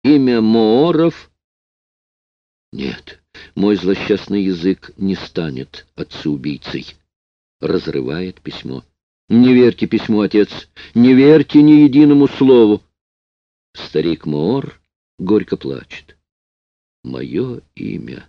имя Мооров? Нет, мой злосчастный язык не станет отцу-убийцей. Разрывает письмо. Не верьте письму, отец, не верьте ни единому слову. Старик Моор горько плачет. Мое имя,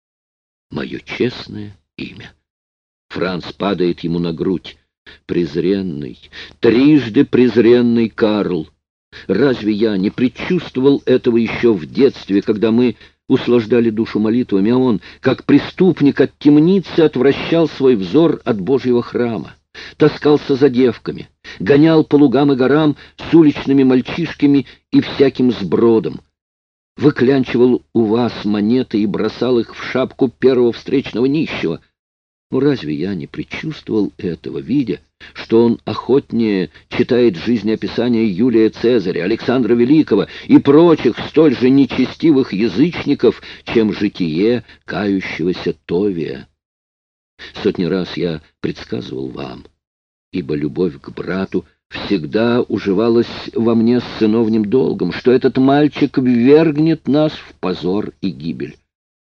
мое честное имя. Франц падает ему на грудь. Презренный, трижды презренный Карл. Разве я не предчувствовал этого еще в детстве, когда мы услаждали душу молитвами, а он, как преступник от темницы, отвращал свой взор от Божьего храма, таскался за девками, гонял по лугам и горам с уличными мальчишками и всяким сбродом, выклянчивал у вас монеты и бросал их в шапку первого встречного нищего. Ну, разве я не предчувствовал этого, видя, что он охотнее читает жизнеописания Юлия Цезаря, Александра Великого и прочих столь же нечестивых язычников, чем житие кающегося Товия? Сотни раз я предсказывал вам, ибо любовь к брату всегда уживалась во мне с сыновним долгом, что этот мальчик ввергнет нас в позор и гибель.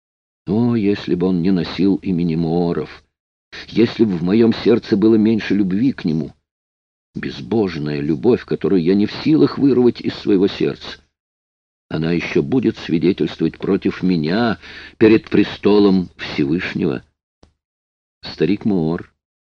О, если бы он не носил имени Мооров! Если бы в моем сердце было меньше любви к нему, безбожная любовь, которую я не в силах вырвать из своего сердца, она еще будет свидетельствовать против меня перед престолом Всевышнего. Старик Моор,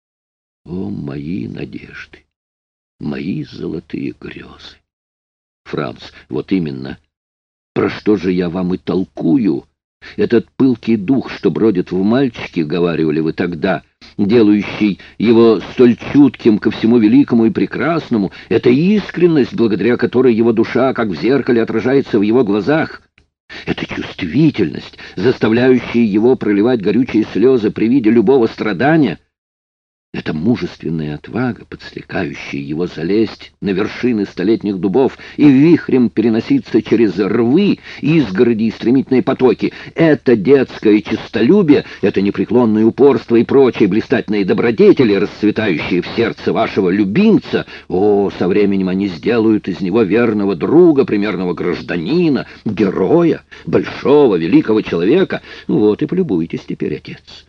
о, мои надежды, мои золотые грезы! Франц, вот именно, про что же я вам и толкую? Этот пылкий дух, что бродит в мальчике, говаривали вы тогда, делающий его столь чутким ко всему великому и прекрасному, это искренность, благодаря которой его душа, как в зеркале, отражается в его глазах. Это чувствительность, заставляющая его проливать горючие слезы при виде любого страдания. Это мужественная отвага, подстрекающая его залезть на вершины столетних дубов и вихрем переноситься через рвы, изгороди и стремительные потоки. Это детское честолюбие, это непреклонное упорство и прочие блистательные добродетели, расцветающие в сердце вашего любимца. О, со временем они сделают из него верного друга, примерного гражданина, героя, большого, великого человека. Вот и полюбуйтесь теперь, отец.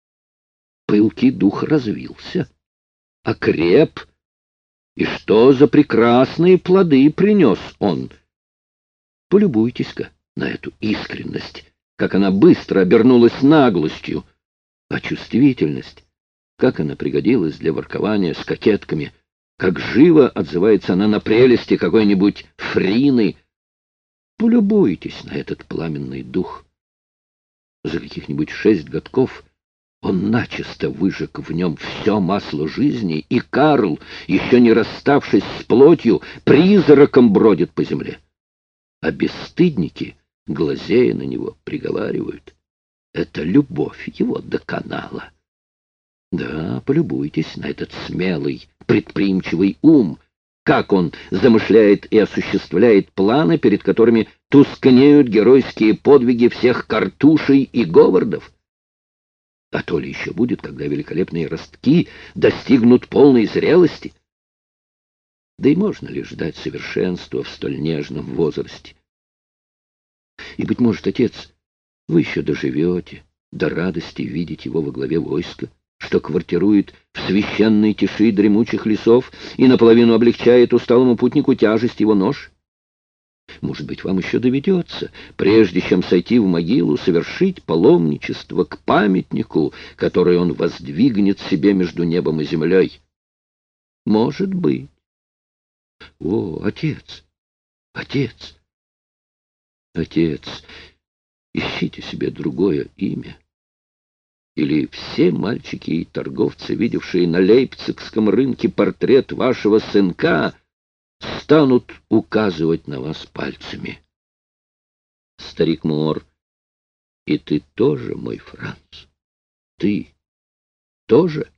Пылкий дух развился, окреп, и что за прекрасные плоды принес он? Полюбуйтесь-ка на эту искренность, как она быстро обернулась наглостью, а чувствительность, как она пригодилась для воркования с кокетками, как живо отзывается она на прелести какой-нибудь Фрины. Полюбуйтесь на этот пламенный дух. За каких-нибудь 6 годков он начисто выжег в нем все масло жизни, и Карл, еще не расставшись с плотью, призраком бродит по земле. А бесстыдники, глазея на него, приговаривают: это любовь его доконала. Да, полюбуйтесь на этот смелый, предприимчивый ум, как он замышляет и осуществляет планы, перед которыми тускнеют геройские подвиги всех Картушей и Говардов. А то ли еще будет, когда великолепные ростки достигнут полной зрелости. Да и можно ли ждать совершенства в столь нежном возрасте? И, быть может, отец, вы еще доживете до радости видеть его во главе войска, что квартирует в священной тиши дремучих лесов и наполовину облегчает усталому путнику тяжесть его нож. Может быть, вам еще доведется, прежде чем сойти в могилу, совершить паломничество к памятнику, который он воздвигнет себе между небом и землей. Может быть. О, отец, отец, отец, ищите себе другое имя. Или все мальчики и торговцы, видевшие на лейпцигском рынке портрет вашего сынка, станут указывать на вас пальцами. Старик Моор, и ты тоже, мой Франц? Ты тоже?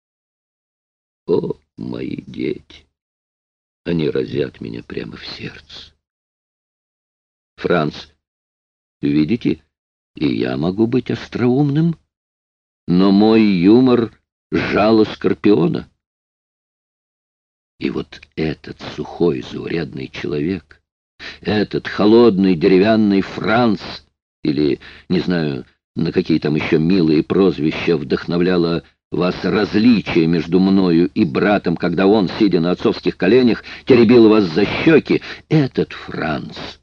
О, мои дети! Они разят меня прямо в сердце. Франц, видите, и я могу быть остроумным, но мой юмор — жало скорпиона. И вот этот сухой, заурядный человек, Этот холодный деревянный Франц, или, не знаю, на какие там еще милые прозвища вдохновляло вас различие между мною и братом, когда он, сидя на отцовских коленях, теребил вас за щеки, этот Франц